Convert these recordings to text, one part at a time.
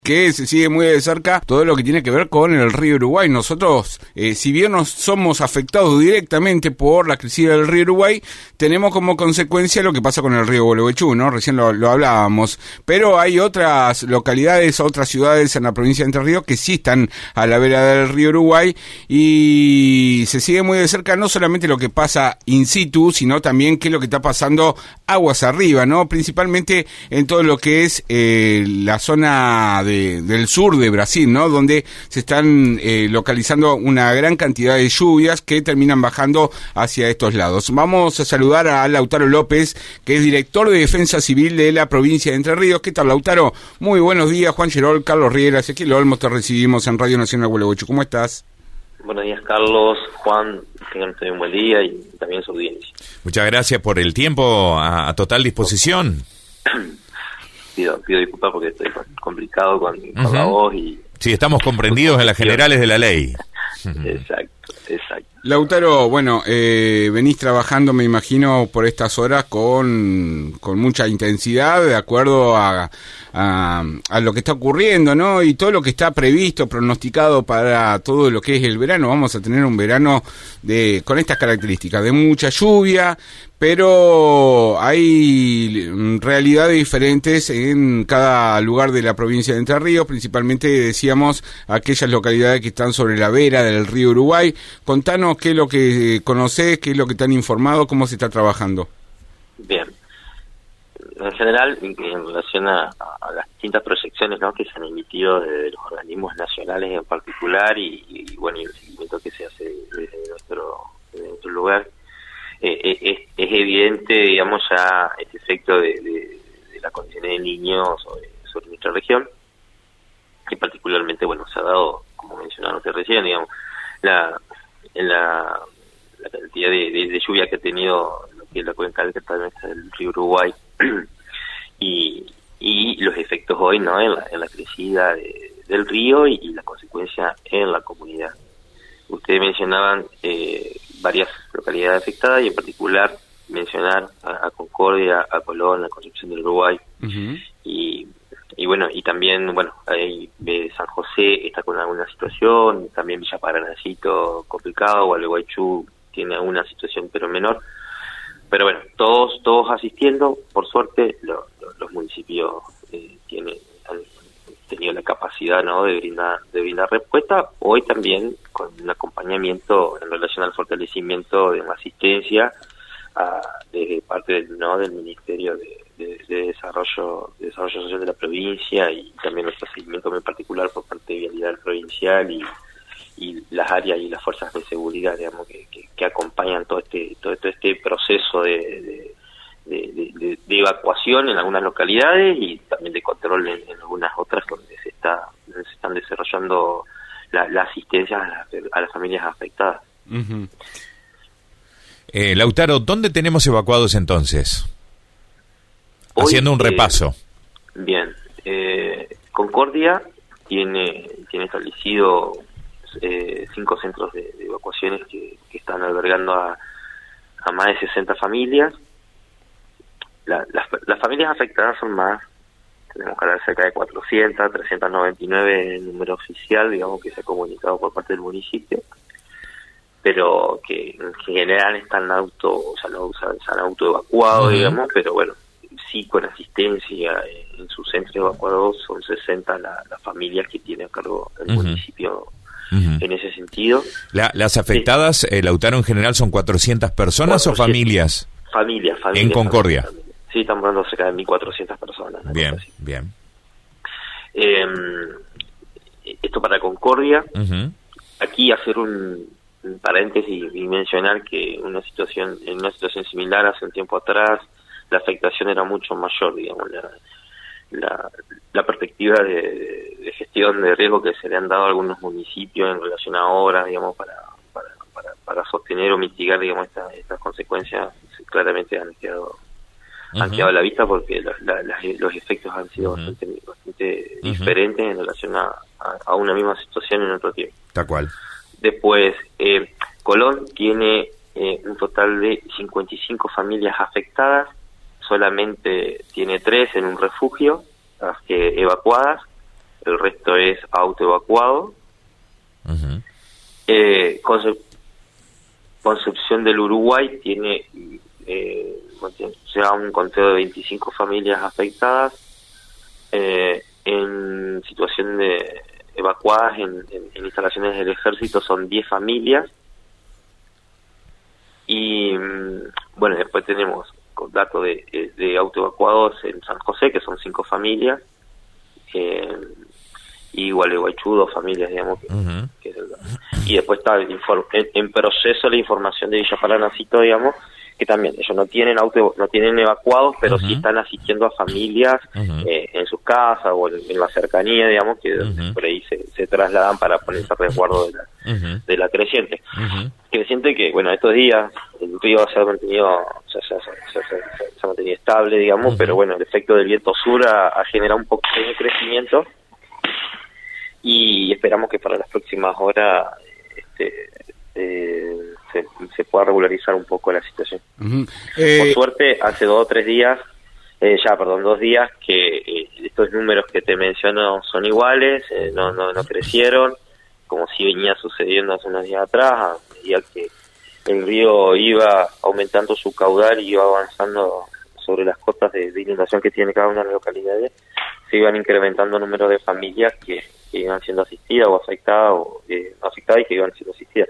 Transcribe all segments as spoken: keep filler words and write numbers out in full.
que se sigue muy de cerca todo lo que tiene que ver con el río Uruguay. Nosotros, eh, si bien no somos afectados directamente por la crecida del río Uruguay, tenemos como consecuencia lo que pasa con el río Gualeguaychú, ¿no? Recién lo, lo hablábamos. Pero hay otras localidades, otras ciudades en la provincia de Entre Ríos que sí están a la vera del río Uruguay y se sigue muy de cerca no solamente lo que pasa in situ, sino también qué es lo que está pasando aguas arriba, ¿no? Principalmente en todo lo que es eh, la zona de De, del sur de Brasil, ¿no? Donde se están eh, localizando una gran cantidad de lluvias que terminan bajando hacia estos lados. Vamos a saludar a Lautaro López, que es director de Defensa Civil de la provincia de Entre Ríos. ¿Qué tal, Lautaro? Muy buenos días, Juan Gerol, Carlos Riera, Ezequiel Olmos, te recibimos en Radio Nacional Gualeguaychú. ¿Cómo estás? Buenos días, Carlos, Juan, tengan un buen día y también su audiencia. Muchas gracias por el tiempo a, a total disposición. Pido, pido disculpas porque estoy complicado con, con uh-huh. la voz y... Sí, estamos comprendidos en las generales de la ley. Exacto, exacto. Lautaro, bueno, eh, venís trabajando, me imagino, por estas horas con, con mucha intensidad, de acuerdo a, a, a lo que está ocurriendo, ¿no? Y todo lo que está previsto, pronosticado para todo lo que es el verano. Vamos a tener un verano de con estas características, de mucha lluvia, pero hay realidades diferentes en cada lugar de la provincia de Entre Ríos, principalmente, decíamos, aquellas localidades que están sobre la vera del río Uruguay. Contanos qué es lo que conocés, qué es lo que te han informado, cómo se está trabajando. Bien. En general, en relación a, a las distintas proyecciones, ¿no?, que se han emitido desde los organismos nacionales en particular y, y bueno, y el seguimiento que se hace desde nuestro, desde nuestro lugar, eh, es, es evidente, digamos, ya este efecto de, de, de la condición del niño sobre, sobre nuestra región, que particularmente, bueno, se ha dado, como mencionaron ustedes recién, digamos, la en la, la cantidad de, de, de lluvia que ha tenido lo que es la cuenca del río Uruguay y, y los efectos hoy, ¿no?, en la, en la crecida de, del río y, y la consecuencia en la comunidad. Ustedes mencionaban eh, varias localidades afectadas y en particular mencionar a, a Concordia, a Colón, a Concepción del Uruguay. Uh-huh. y Y bueno, y también, bueno, ahí eh, San José está con alguna situación, también Villa Paranacito complicado, Gualeguaychú tiene alguna situación pero menor. Pero bueno, todos todos asistiendo, por suerte, lo, lo, los municipios eh, tienen han tenido la capacidad, ¿no?, de brindar de brindar respuesta, hoy también con un acompañamiento en relación al fortalecimiento de una asistencia a, de parte del, ¿no?, del Ministerio de De, de desarrollo de desarrollo social de la provincia y también nuestro seguimiento muy particular por parte de Vialidad Provincial y, y las áreas y las fuerzas de seguridad, digamos, que, que, que acompañan todo este todo, todo este proceso de, de, de, de, de evacuación en algunas localidades y también de control en, en algunas otras donde se está donde se están desarrollando la, la asistencia a, la, a las familias afectadas. Uh-huh. eh, Lautaro, ¿dónde tenemos evacuados entonces? Hoy, haciendo un repaso. Eh, bien, eh, Concordia tiene tiene establecido eh, cinco centros de, de evacuaciones que, que están albergando a, a más de sesenta familias. La, las, las familias afectadas son más, tenemos que hablar cerca de cuatrocientas, trescientas noventa y nueve el número oficial, digamos, que se ha comunicado por parte del municipio, pero que en general están auto, o sea, no, se han auto evacuado, uh-huh. digamos, pero bueno, sí con asistencia en sus centros evacuados son sesenta las la familias que tiene a cargo el uh-huh. municipio uh-huh. en ese sentido. La, ¿Las afectadas, eh, Lautaro, en general son cuatrocientas personas cuatrocientas, o familias? Familias, familias. En Concordia. Familias, familias. Sí, estamos hablando cerca de mil cuatrocientas personas. Bien, bien. Eh, esto para Concordia. Uh-huh. Aquí hacer un, un paréntesis y mencionar que una situación en una situación similar hace un tiempo atrás la afectación era mucho mayor, digamos, la, la, la perspectiva de, de gestión de riesgo que se le han dado a algunos municipios en relación a obras, digamos, para para, para, para sostener o mitigar, digamos, esta, estas consecuencias claramente han quedado uh-huh. han quedado a la vista porque la, la, la, los efectos han sido uh-huh. bastante, bastante uh-huh. diferentes en relación a, a, a una misma situación en otro tiempo. Tal cual. Después, eh, Colón tiene eh, un total de cincuenta y cinco familias afectadas, solamente tiene tres en un refugio, las que evacuadas, el resto es autoevacuado. Uh-huh. eh, Concep- Concepción del Uruguay tiene eh, ya un conteo de veinticinco familias afectadas, eh, en situación de evacuadas en, en, en instalaciones del ejército son diez familias. Y bueno, después tenemos datos de, de autoevacuados en San José, que son cinco familias, eh, y Gualeguaychú, dos familias, digamos. Que, uh-huh. que es el, y después está el inform, en, en proceso la información de Villa Paranacito, digamos, que también ellos no tienen auto, no tienen evacuados, pero uh-huh. sí están asistiendo a familias uh-huh. eh, en sus casas o en, en la cercanía, digamos, que uh-huh. por ahí se, se trasladan para ponerse a resguardo de la, uh-huh. de la creciente. Uh-huh. Creciente que, bueno, estos días el río se ha mantenido, se, se, se, se, se ha mantenido estable, digamos, uh-huh. pero bueno, el efecto del viento sur ha, ha generado un poco de crecimiento y esperamos que para las próximas horas este, eh, se, se pueda regularizar un poco la situación. Uh-huh. eh... Por suerte, hace dos o tres días, eh, ya, perdón, dos días, que eh, estos números que te menciono son iguales, eh, no, no, no crecieron, como si venía sucediendo hace unos días atrás, a medida que el río iba aumentando su caudal y iba avanzando sobre las cotas de, de inundación que tiene cada una de las localidades, se iban incrementando el número de familias que, que iban siendo asistidas o afectadas, o eh, afectadas y que iban siendo asistidas.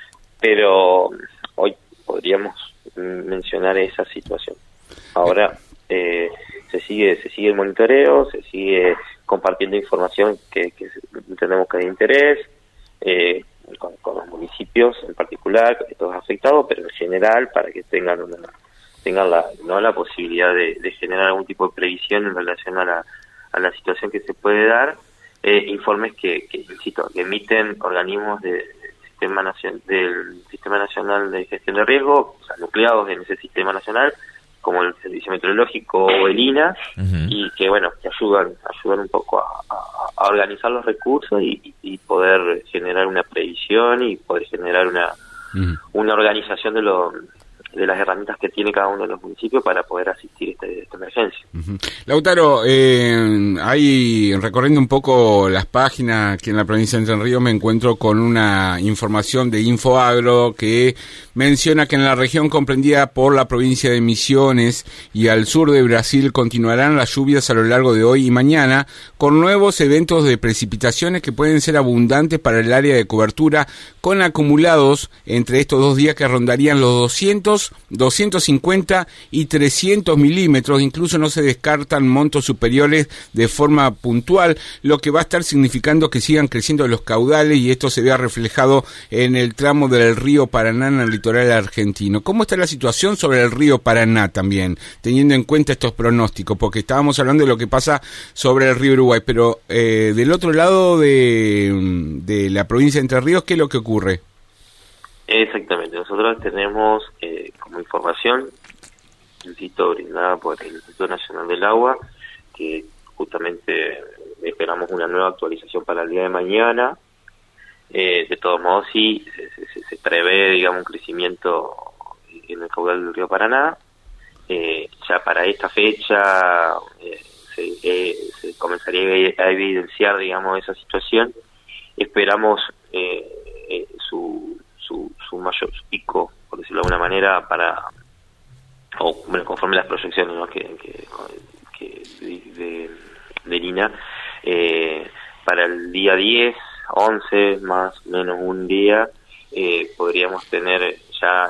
Pero hoy podríamos mencionar esa situación. Ahora eh, se sigue se sigue el monitoreo, se sigue compartiendo información que, que entendemos que es de interés, eh, con, con los municipios en particular, estos afectados, pero en general para que tengan una tengan la no la posibilidad de, de generar algún tipo de previsión en relación a la a la situación que se puede dar, eh, informes que, que insisto, que emiten organismos de, de sistema nacional del Sistema Nacional de Gestión de Riesgo, o sea, nucleados en ese sistema nacional, como el Servicio Meteorológico o el I N A, uh-huh. y que bueno, que ayudan, ayudan un poco a, a, a organizar los recursos y, y poder generar una previsión y poder generar una uh-huh. una organización de lo de las herramientas que tiene cada uno de los municipios para poder asistir a este, esta emergencia. Uh-huh. Lautaro, eh, ahí recorriendo un poco las páginas aquí en la provincia de Entre Ríos me encuentro con una información de Infoagro que menciona que en la región comprendida por la provincia de Misiones y al sur de Brasil continuarán las lluvias a lo largo de hoy y mañana, con nuevos eventos de precipitaciones que pueden ser abundantes para el área de cobertura, con acumulados entre estos dos días que rondarían los doscientos, doscientos cincuenta y trescientos milímetros. Incluso no se descartan montos superiores de forma puntual, lo que va a estar significando que sigan creciendo los caudales y esto se vea reflejado en el tramo del río Paraná en el litoral argentino. ¿Cómo está la situación sobre el río Paraná también, teniendo en cuenta estos pronósticos? Porque estábamos hablando de lo que pasa sobre el río Uruguay, pero eh, del otro lado de, de la provincia de Entre Ríos, ¿qué es lo que ocurre? Exactamente, nosotros tenemos eh, como información, insisto, brindada por el Instituto Nacional del Agua, que justamente esperamos una nueva actualización para el día de mañana. Eh, de todos modos, sí, se, se, se prevé, digamos, un crecimiento en el caudal del río Paraná. Eh, ya para esta fecha eh, se, eh, se comenzaría a evidenciar, digamos, esa situación. Esperamos eh, eh, su Su, su mayor su pico, por decirlo de alguna manera, para, o bueno, conforme las proyecciones, ¿no? que, que, que de, de, del I N A, eh, para el día diez, once, más o menos un día, eh, podríamos tener ya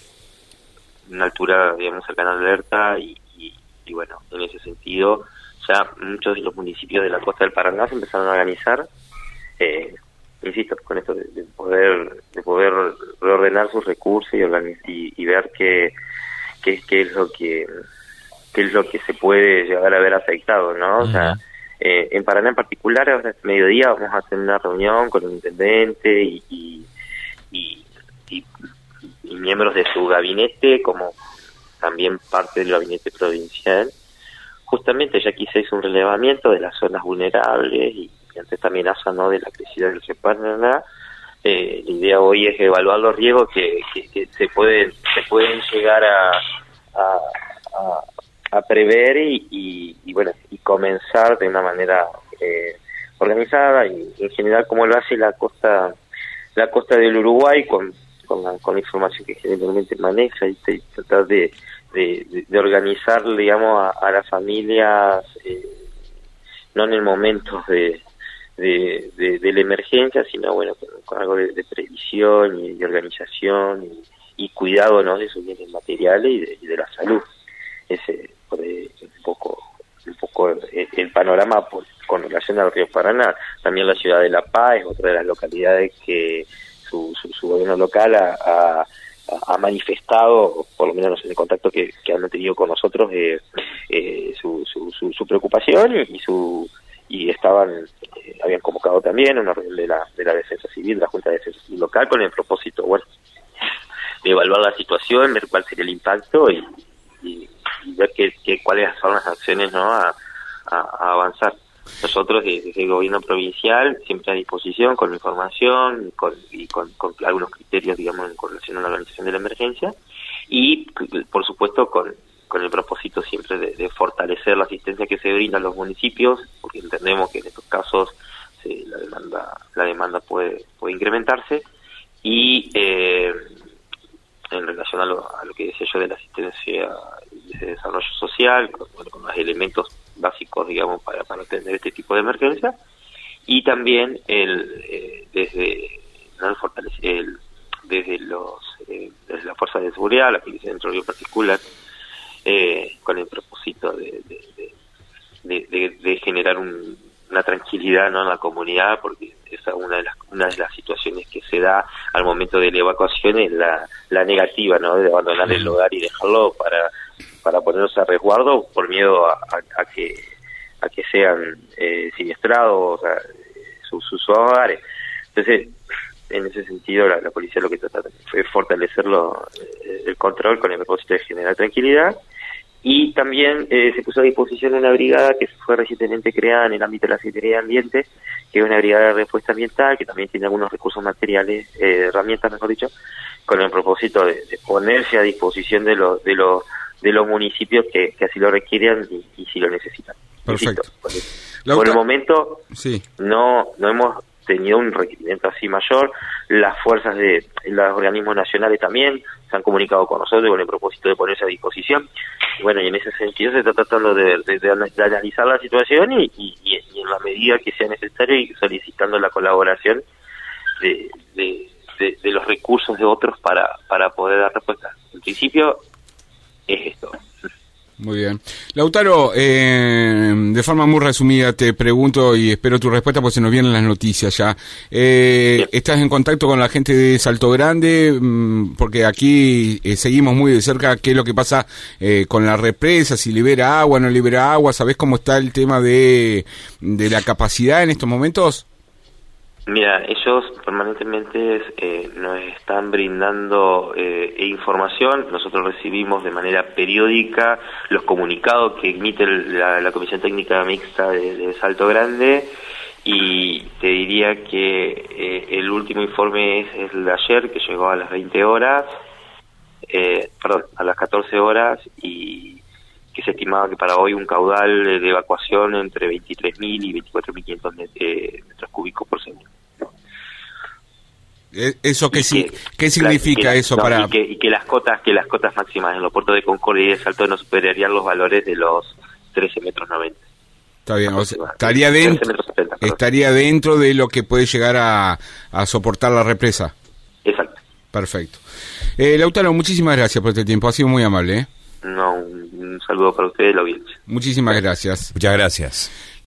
una altura, digamos, cercana a la alerta y, y, y bueno, en ese sentido, ya muchos de los municipios de la costa del Paraná se empezaron a organizar, eh, insisto, con esto de, de poder de poder reordenar sus recursos y organiz- y, y ver qué qué qué es lo que qué es lo que se puede llegar a ver afectado, ¿no? Uh-huh. O sea, eh, en Paraná en particular, ahora este mediodía vamos a hacer una reunión con el intendente y y, y y y miembros de su gabinete, como también parte del gabinete provincial, justamente ya aquí se hizo un relevamiento de las zonas vulnerables y ante esta amenaza, ¿no?, de la crecida del río Paraná. Eh, la idea hoy es evaluar los riesgos que, que, que se pueden se pueden llegar a a, a, a prever y, y, y bueno y comenzar de una manera eh, organizada, y en general como lo hace la costa la costa del Uruguay con con la, con la información que generalmente maneja, y, y tratar de, de, de, de organizar, digamos, a, a las familias, eh, no en el momento de De, de, de la emergencia, sino bueno, con, con algo de, de previsión y de organización y, y cuidado, ¿no?, de sus bienes materiales y de, y de la salud. Ese es un poco un poco el, el panorama por, con relación al río Paraná. También la ciudad de La Paz es otra de las localidades que su, su, su gobierno local ha, ha, ha manifestado, por lo menos en el contacto que, que han tenido con nosotros, eh, eh, su, su, su, su preocupación y, y su y estaban eh, habían convocado también una reunión de la de la Defensa Civil, de la Junta de Defensa Civil local, con el propósito, bueno, de evaluar la situación, ver cuál sería el impacto y, y, y ver qué, qué cuáles son las acciones, ¿no?, a, a, a avanzar. Nosotros desde el gobierno provincial siempre a disposición con información con, y con, con algunos criterios, digamos, en relación a la organización de la emergencia, y por supuesto con con el propósito siempre de, de fortalecer la asistencia que se brinda a los municipios, porque entendemos que en estos casos sí, la demanda la demanda puede puede incrementarse, y eh, en relación a lo, a lo que decía yo de la asistencia de desarrollo social, con, bueno, con los elementos básicos, digamos, para, para atender este tipo de emergencia, y también el eh, desde ¿no? el fortalecer el, desde los eh, desde la fuerza de seguridad, la Policía Dentro Río Particular, Eh, con el propósito de, de, de, de, de generar un, una tranquilidad, ¿no?, en la comunidad, porque esa es una de las una de las situaciones que se da al momento de la evacuación, es la, la negativa, ¿no?, de abandonar el hogar y dejarlo para para ponernos a resguardo por miedo a, a, a que a que sean eh, siniestrados a, sus, sus hogares. Entonces, en ese sentido, la, la policía lo que trata fue fortalecerlo, eh, el control, con el propósito de generar tranquilidad. Y también eh, se puso a disposición una brigada que fue recientemente creada en el ámbito de la Secretaría de Ambiente, que es una brigada de respuesta ambiental, que también tiene algunos recursos materiales, eh, herramientas, mejor dicho, con el propósito de, de ponerse a disposición de los de los de los municipios que, que así lo requieran y, y si lo necesitan. Perfecto. Insisto, por, el, por el momento sí. no no hemos tenido un requerimiento así mayor. Las fuerzas de los organismos nacionales también se han comunicado con nosotros con el propósito de ponerse a disposición. Y bueno, y en ese sentido se está tratando de, de, de, de analizar la situación y, y, y en la medida que sea necesario, y solicitando la colaboración de, de, de, de los recursos de otros para, para poder dar respuesta. En principio es esto. Muy bien. Lautaro, eh, de forma muy resumida te pregunto y espero tu respuesta porque se nos vienen las noticias ya. Eh, ¿Estás en contacto con la gente de Salto Grande? Mm, porque aquí eh, seguimos muy de cerca qué es lo que pasa eh, con la represa, si libera agua, no libera agua. ¿Sabés cómo está el tema de, de la capacidad en estos momentos? Mira, ellos permanentemente eh, nos están brindando eh, información. Nosotros recibimos de manera periódica los comunicados que emite la, la Comisión Técnica Mixta de, de Salto Grande, y te diría que eh, el último informe es, es el de ayer, que llegó a las veinte horas, eh, perdón, a las catorce horas, y que se estimaba que para hoy un caudal de evacuación entre veintitrés mil y veinticuatro mil quinientos metros cúbicos por segundo. ¿Eso qué, si, que, qué significa que, eso no, para...? Y que, y que las cotas que las cotas máximas en los puertos de Concordia y de Salto no superarían los valores de los trece metros noventa. Está bien, o sea, estaría dentro, setenta, estaría dentro de lo que puede llegar a, a soportar la represa. Exacto. Perfecto. Eh, Lautaro, muchísimas gracias por este tiempo, ha sido muy amable, ¿eh? No, un, un saludo para ustedes, la audiencia. Muchísimas gracias. Muchas gracias.